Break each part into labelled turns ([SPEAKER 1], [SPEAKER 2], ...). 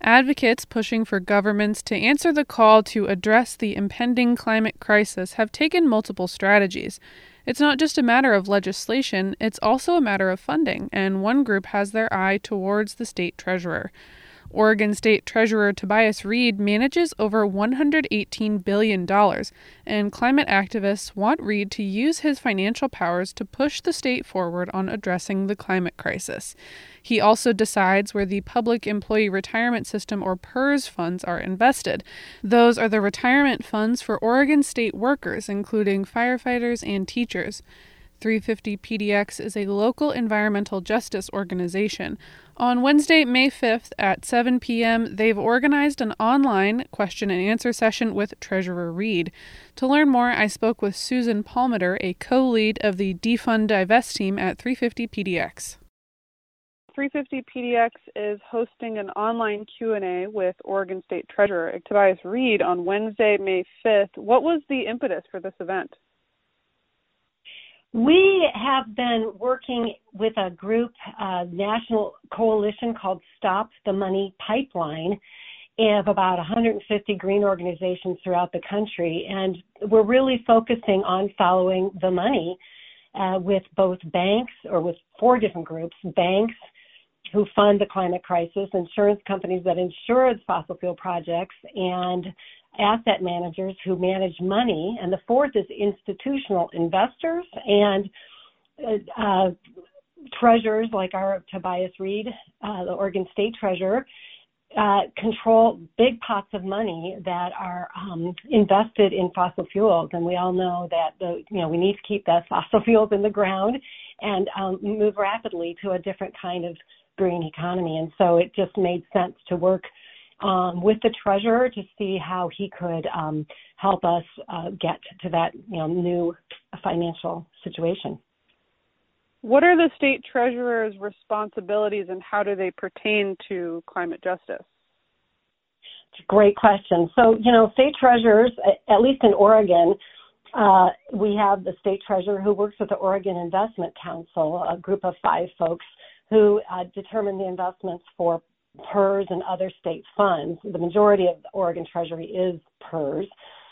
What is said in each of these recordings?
[SPEAKER 1] Advocates pushing for governments to answer the call to address the impending climate crisis have taken multiple strategies. It's not just a matter of legislation, it's also a matter of funding, and one group has their eye towards the state treasurer. Oregon State Treasurer Tobias Read manages over $118 billion, and climate activists want Read to use his financial powers to push the state forward on addressing the climate crisis. He also decides where the Public Employee Retirement System, or PERS, funds are invested. Those are the retirement funds for Oregon State workers, including firefighters and teachers. 350 PDX is a local environmental justice organization. On Wednesday, May 5th at 7 p.m., they've organized an online question and answer session with Treasurer Read. To learn more, I spoke with Susan Palmater, a co-lead of the Defund Divest team at 350 PDX. 350 PDX is hosting an online Q&A with Oregon State Treasurer Tobias Read on Wednesday, May 5th. What was the impetus for this event?
[SPEAKER 2] We have been working with a group, national coalition called Stop the Money Pipeline, of about 150 green organizations throughout the country. And we're really focusing on following the money with both banks, or with 4 different groups: banks who fund the climate crisis, insurance companies that insure the fossil fuel projects, and asset managers who manage money. And the 4th is institutional investors and treasurers like our Tobias Read, the Oregon State Treasurer, control big pots of money that are invested in fossil fuels. And we all know that we need to keep that fossil fuels in the ground and move rapidly to a different kind of green economy. And so it just made sense to work with the treasurer to see how he could help us get to that new financial situation.
[SPEAKER 1] What are the state treasurer's responsibilities, and how do they pertain to climate justice?
[SPEAKER 2] It's a great question. So, state treasurers, at least in Oregon, we have the state treasurer who works with the Oregon Investment Council, a group of 5 folks who determine the investments for PERS and other state funds. The majority of the Oregon Treasury is PERS.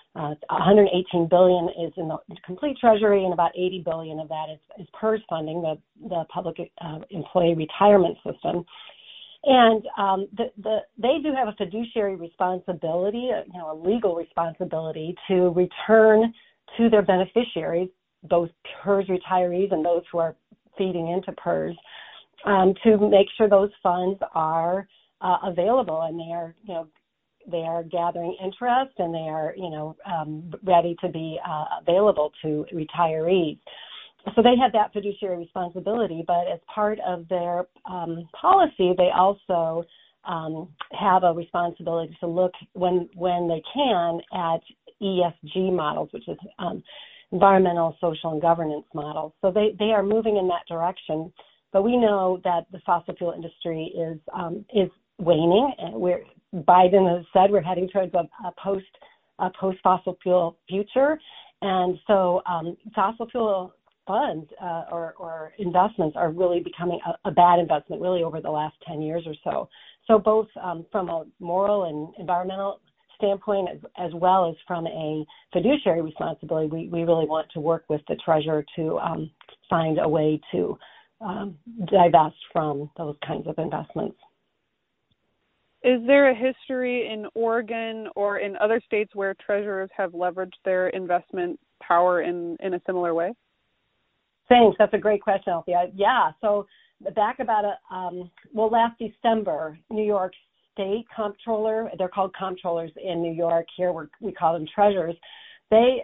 [SPEAKER 2] $118 billion is in the complete Treasury, and about $80 billion of that is PERS funding, the Public Employee Retirement System. And they do have a fiduciary responsibility, a legal responsibility to return to their beneficiaries, those PERS retirees and those who are feeding into PERS, to make sure those funds are available, and they are gathering interest, and they are ready to be available to retirees. So they have that fiduciary responsibility, but as part of their policy, they also have a responsibility to look when they can at ESG models, which is environmental, social, and governance models. So they are moving in that direction. But we know that the fossil fuel industry is waning, and Biden has said we're heading towards a post fossil fuel future, and so fossil fuel funds or investments are really becoming a bad investment, really, over the last 10 years or so. So both from a moral and environmental standpoint, as well as from a fiduciary responsibility, we really want to work with the treasurer to find a way to divest from those kinds of investments.
[SPEAKER 1] Is there a history in Oregon or in other states where treasurers have leveraged their investment power in a similar way?
[SPEAKER 2] Thanks. That's a great question, Althea. Yeah. So back about last December, New York State Comptroller, they're called comptrollers in New York. Here we call them treasurers. They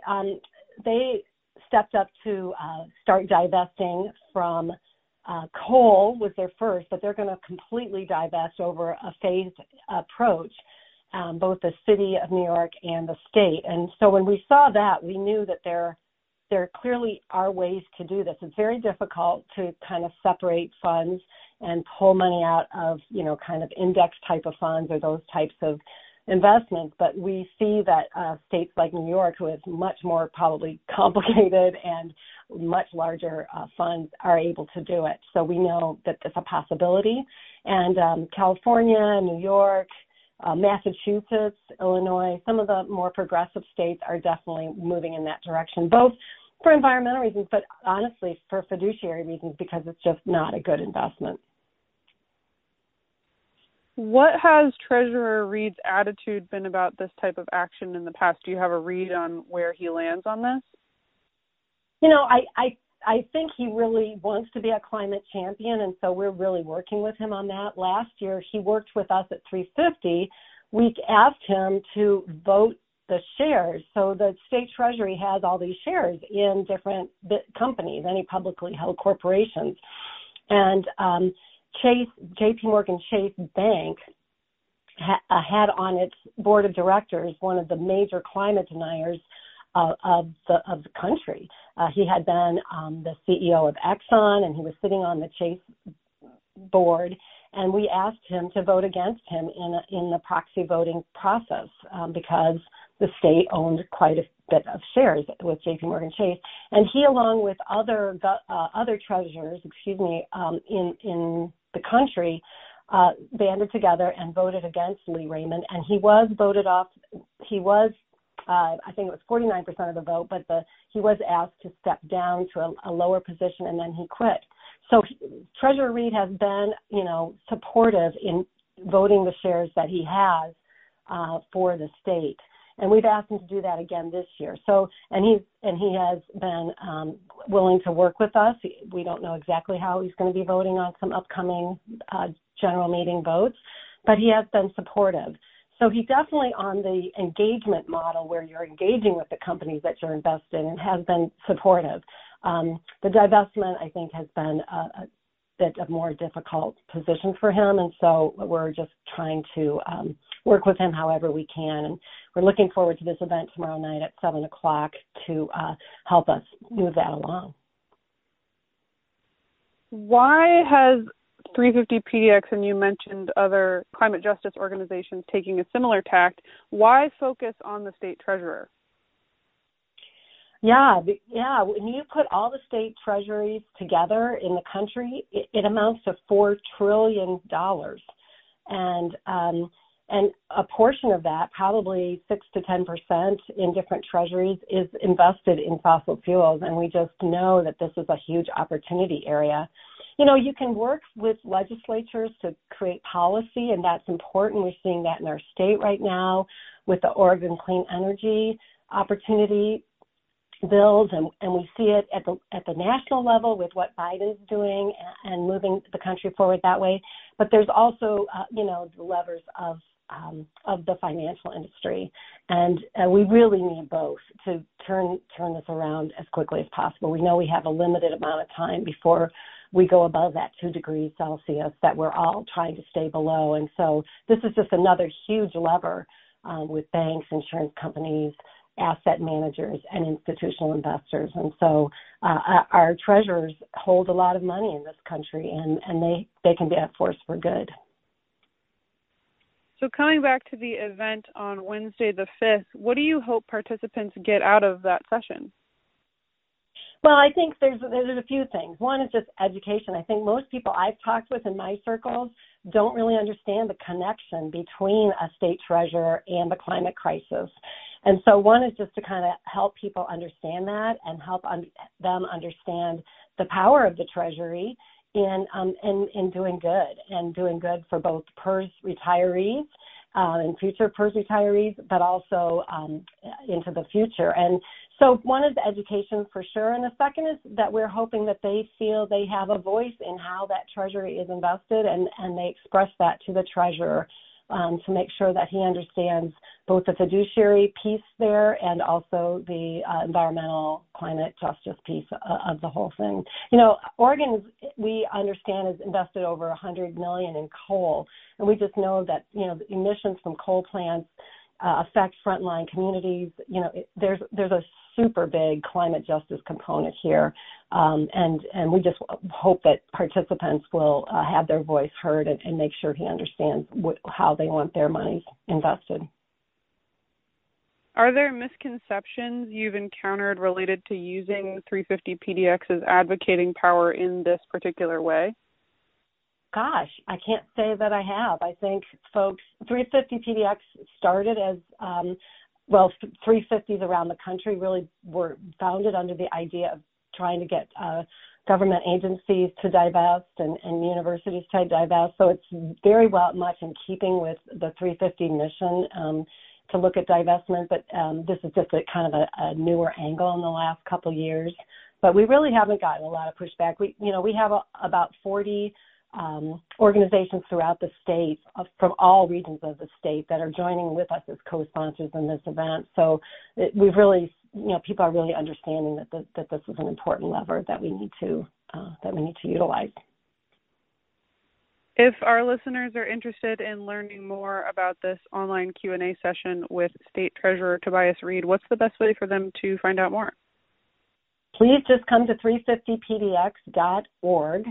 [SPEAKER 2] stepped up to start divesting from coal was their first, but they're going to completely divest over a phased approach, both the city of New York and the state. And so when we saw that, we knew that there clearly are ways to do this. It's very difficult to kind of separate funds and pull money out of, kind of index type of funds or those types of investments. But we see that states like New York, who has much more probably complicated and much larger funds, are able to do it. So we know that it's a possibility. And California, New York, Massachusetts, Illinois, some of the more progressive states are definitely moving in that direction, both for environmental reasons, but honestly for fiduciary reasons, because it's just not a good investment.
[SPEAKER 1] What has Treasurer Reed's attitude been about this type of action in the past? Do you have a read on where he lands on this?
[SPEAKER 2] You know, I think he really wants to be a climate champion, and so we're really working with him on that. Last year, he worked with us at 350. We asked him to vote the shares. So the state treasury has all these shares in different companies, any publicly held corporations. And JP Morgan Chase Bank had on its board of directors one of the major climate deniers of the country. He had been the CEO of Exxon, and he was sitting on the Chase board. And we asked him to vote against him in the proxy voting process because the state owned quite a bit of shares with J.P. Morgan Chase. And he, along with other treasurers, in the country, banded together and voted against Lee Raymond. And he was voted off. He was, I think it was 49% of the vote, but he was asked to step down to a lower position, and then he quit. So Treasurer Reed has been, supportive in voting the shares that he has for the state, and we've asked him to do that again this year. So, and he has been willing to work with us. We don't know exactly how he's going to be voting on some upcoming general meeting votes, but he has been supportive. So he definitely, on the engagement model where you're engaging with the companies that you're invested in, has been supportive. The divestment, I think, has been a bit of more difficult position for him, and so we're just trying to work with him however we can. And we're looking forward to this event tomorrow night at 7 o'clock to help us move that along.
[SPEAKER 1] Why has 350 PDX, and you mentioned other climate justice organizations taking a similar tact, why focus on the state treasurer? Yeah. When you put all the state treasuries together in the country, it amounts to $4 trillion. And a portion of that, probably 6 to 10% in different treasuries, is invested in fossil fuels. And we just know that this is a huge opportunity area. You can work with legislatures to create policy, and that's important. We're seeing that in our state right now with the Oregon Clean Energy Opportunity bills, and we see it at the national level with what Biden's doing and moving the country forward that way. But there's also, the levers of the financial industry, and we really need both to turn this around as quickly as possible. We know we have a limited amount of time before we go above that 2 degrees Celsius that we're all trying to stay below, and so this is just another huge lever with banks, insurance companies, asset managers, and institutional investors. And so our treasurers hold a lot of money in this country, and they can be a force for good. So coming back to the event on Wednesday the 5th, what do you hope participants get out of that session? Well, I think there's a few things. One is just education. I think most people I've talked with in my circles don't really understand the connection between a state treasurer and the climate crisis. And so one is just to kind of help people understand that and help them understand the power of the Treasury in doing good, and doing good for both PERS retirees and future PERS retirees, but also into the future. And so one is education for sure. And the second is that we're hoping that they feel they have a voice in how that Treasury is invested, and they express that to the treasurer to make sure that he understands both the fiduciary piece there and also the environmental climate justice piece of the whole thing. Oregon, we understand, has invested over $100 million in coal, and we just know that, the emissions from coal plants affect frontline communities. There's a super big climate justice component here, and we just hope that participants will have their voice heard and make sure he understands how they want their money invested. Are there misconceptions you've encountered related to using 350 PDX's advocating power in this particular way?
[SPEAKER 2] Gosh, I can't say that I have. I think folks, 350 PDX started as, 350s around the country really were founded under the idea of trying to get government agencies to divest and universities to divest. So it's very much in keeping with the 350 mission to look at divestment, but this is just a kind of a newer angle in the last couple of years. But we really haven't gotten a lot of pushback. We have about 40 organizations throughout the state from all regions of the state that are joining with us as co-sponsors in this event. So we've really, people are really understanding that this is an important lever that we need to utilize.
[SPEAKER 1] If our listeners are interested in learning more about this online Q&A session with State Treasurer Tobias Read, what's the best way for them to find out more?
[SPEAKER 2] Please just come to 350pdx.org.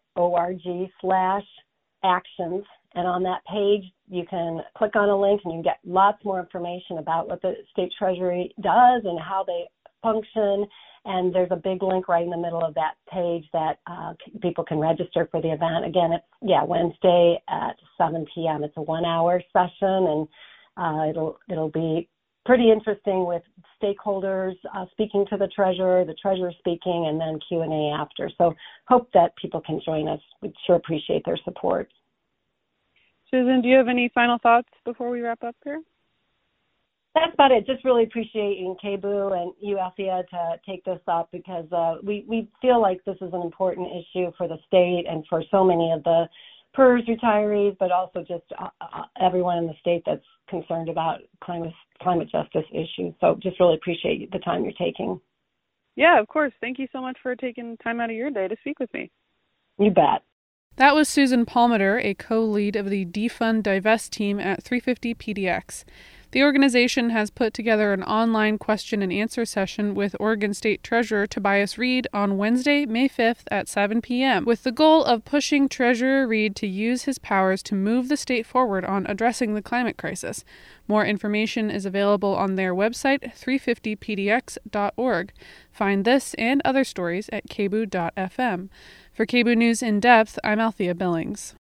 [SPEAKER 2] org/actions, and on that page you can click on a link and you can get lots more information about what the State Treasury does and how they function, and there's a big link right in the middle of that page that people can register for the event. Again, it's Wednesday at 7 p.m. It's a 1-hour session, and it'll be pretty interesting with stakeholders speaking to the treasurer speaking, and then Q&A after. So hope that people can join us. We'd sure appreciate their support.
[SPEAKER 1] Susan, do you have any final thoughts before we wrap up here?
[SPEAKER 2] That's about it. Just really appreciating KBOO and you, Althea, to take this up because we feel like this is an important issue for the state and for so many of the PERS retirees, but also just everyone in the state that's concerned about climate justice issues. So just really appreciate the time you're taking.
[SPEAKER 1] Yeah, of course. Thank you so much for taking time out of your day to speak with me.
[SPEAKER 2] You bet.
[SPEAKER 1] That was Susan Palmater, a co-lead of the Defund Divest team at 350 PDX. The organization has put together an online question and answer session with Oregon State Treasurer Tobias Read on Wednesday, May 5th at 7 p.m. with the goal of pushing Treasurer Read to use his powers to move the state forward on addressing the climate crisis. More information is available on their website, 350pdx.org. Find this and other stories at kboo.fm. For KBOO News in Depth, I'm Althea Billings.